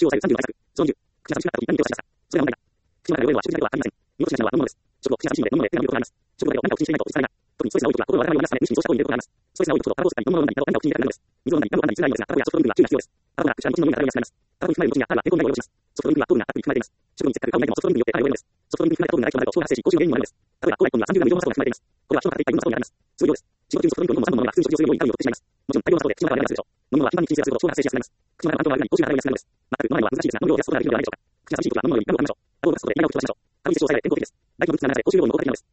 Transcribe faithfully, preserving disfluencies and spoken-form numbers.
中を抑えるさんじゅうの対策。そのにじゅう、口が寂しくなった時、何をしていました。それは問題だ。口が流れる上は食事だけではありません。見落としがちなのは飲むものです。食を口が寂しいので飲むので手が見ることがあります。食後だけを何かを口にしていないと実際が。特にストレスが多い時は心を改めるようなさめ、無心にそうした行為に出ることがあります。ストレスが多い時ほどタバコを吸ったり飲むものを飲んだりなど何かを口に入れたくなるのです。水を飲んだり何度かんだりするのですが、タバコやソフトドリンクには注意が必要です。タバコが口や口のみが体を休めます。タバコに含まれる後には体が抵抗ないを及ぼします。ソフトドリンクには糖分がたっぷり含まれています。食後にせっかく顔を泣いてもソフトドリンクによって体を得るのです。ソフトドリンクに含まれた糖分が大腸の内容と消化発生し、口臭の原因にもなるのです。例えば、コーラいっぽんにはさんじゅうグラム以上のマストが含まれています。これは人が買っていっぱい分のマストになります。通常です。仕事中にソフトドリンクを飲むマストのものが普通に食事をするように痛みを起こしてしまいます。もちろん大量のマストで口の中がイライラするでしょう。飲むのは頻繁に口にすると消化発生しやすくなります。口の中の環境が悪くなり口臭が体を休めるのです。全く飲まないのは難しいですが、飲む量を減らすことができるのではないでしょうか。口が寂しい時は飲むのように何度かんでしょう。タバコを出すことで痛みを吹き飛ばしましょう。タバコに接触されて抵抗できるです。大規模物質が流れて口臭量の効果的なのです。